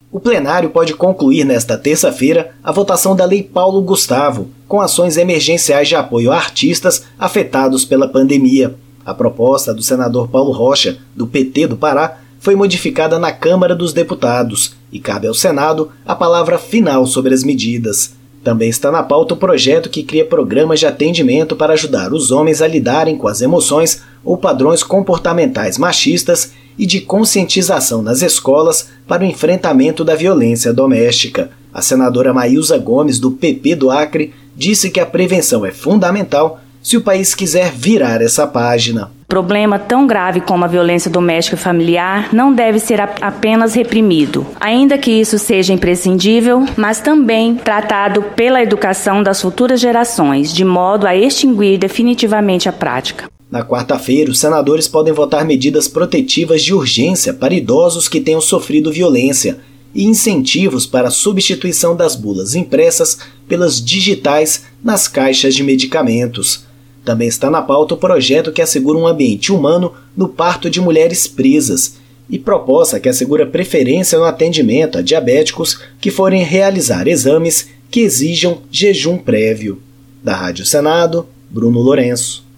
O plenário pode concluir nesta terça-feira a votação da Lei Paulo Gustavo, com ações emergenciais de apoio a artistas afetados pela pandemia. A proposta do senador Paulo Rocha, do PT do Pará, foi modificada na Câmara dos Deputados e cabe ao Senado a palavra final sobre as medidas. Também está na pauta o projeto que cria programas de atendimento para ajudar os homens a lidarem com as emoções ou padrões comportamentais machistas e de conscientização nas escolas para o enfrentamento da violência doméstica. A senadora Maílza Gomes, do PP do Acre, disse que a prevenção é fundamental se o país quiser virar essa página. Problema tão grave como a violência doméstica e familiar não deve ser apenas reprimido, ainda que isso seja imprescindível, mas também tratado pela educação das futuras gerações, de modo a extinguir definitivamente a prática. Na quarta-feira, os senadores podem votar medidas protetivas de urgência para idosos que tenham sofrido violência e incentivos para a substituição das bulas impressas pelas digitais nas caixas de medicamentos. Também está na pauta o projeto que assegura um ambiente humano no parto de mulheres presas e proposta que assegura preferência no atendimento a diabéticos que forem realizar exames que exijam jejum prévio. Da Rádio Senado, Bruno Lourenço.